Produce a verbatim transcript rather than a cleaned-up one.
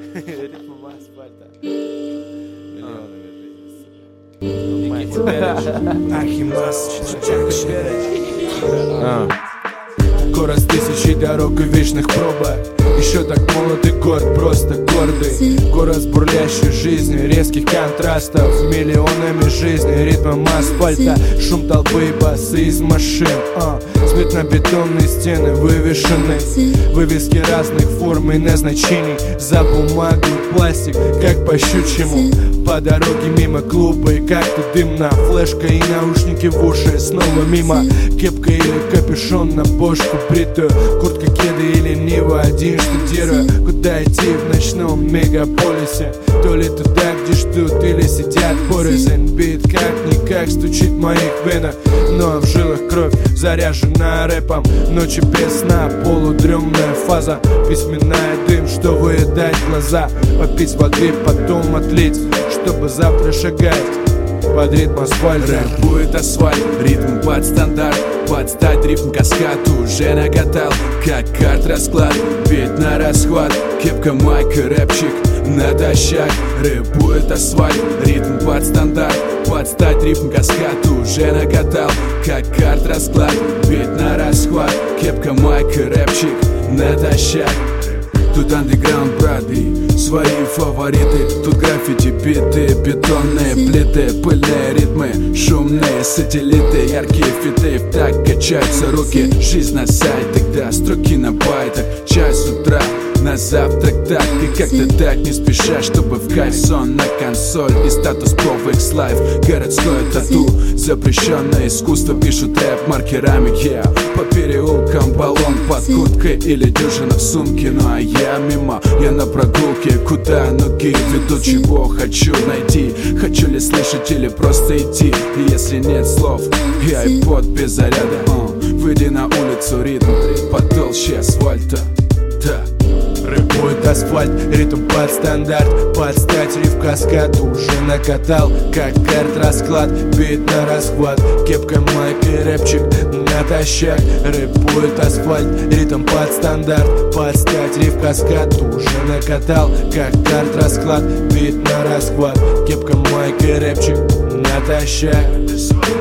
Ритмом асфальта. Миллионами жизней, сука. Ахимас, город с тысячей дорог и вечных пробок. Еще так молод и горд, просто гордый. Город с бурлящей жизнью, резких контрастов, миллионами жизней, ритмом асфальта. Шум толпы и басы из машин, а. Цветно-бетонные стены вывешены, вывески разных форм и назначений. За бумагу и пластик, как по щучьему. По дороге мимо клуба и как-то дымно. Флешка и наушники в уши, снова мимо. Кепка или капюшон на бошку бритую. Куртка, кеды или Нива, один штудирую. Куда идти в ночном мегаполисе? То ли туда, где ждут, или сидят порознь. Бит как-никак стучит в моих венах, но в жилах кровь заряжена рэпом. Ночи без сна, полудремная фаза. Письменная дым, что выедает глаза. Попить воды, потом отлить, чтобы завтра шагать под ритм асфальта. Рэп будет асфальт, ритм под стандарт. Подстать рифм каскад уже накатал, как карт расклад. Бит на расхват, кепка, майка, рэпчик натощак. Рэп будет асфальт, ритм под стандарт. Подстать рифм каскад уже накатал, как карт расклад. Бит на расхват, кепка, майка, рэпчик натощак. Тут андеграунд, браты, свои фавориты. Тут граффити, биты, бетонные плиты, пыльные ритмы, шумные сателлиты, яркие фиты. Так качаются руки, жизнь на сайтах, да, строки на байтах. Час утра, на завтрак так и как-то так не спеша, чтобы в кайф сон на консоль и статус про X Life. Городское тату, запрещенное искусство, пишут рэп маркерами. Я по переулкам, баллон под курткой или дюжина в сумке. Ну а я мимо, я на прогулке, куда ноги ведут, чего хочу найти. Хочу ли слышать или просто идти? И если нет слов, и айпод без заряда, uh, выйди на улицу, ритм потолще асфальта. Да. Рэп будет асфальт, ритм под стандарт. Подстать риф каскад уже накатал, как карт расклад. Бит на расхват, кепка, майка и рэпчик натощак. Рэп будет асфальт, ритм под стандарт. Подстать риф каскад уже накатал, как карт расклад. Бит на расхват, кепка, майка и рэпчик натощак.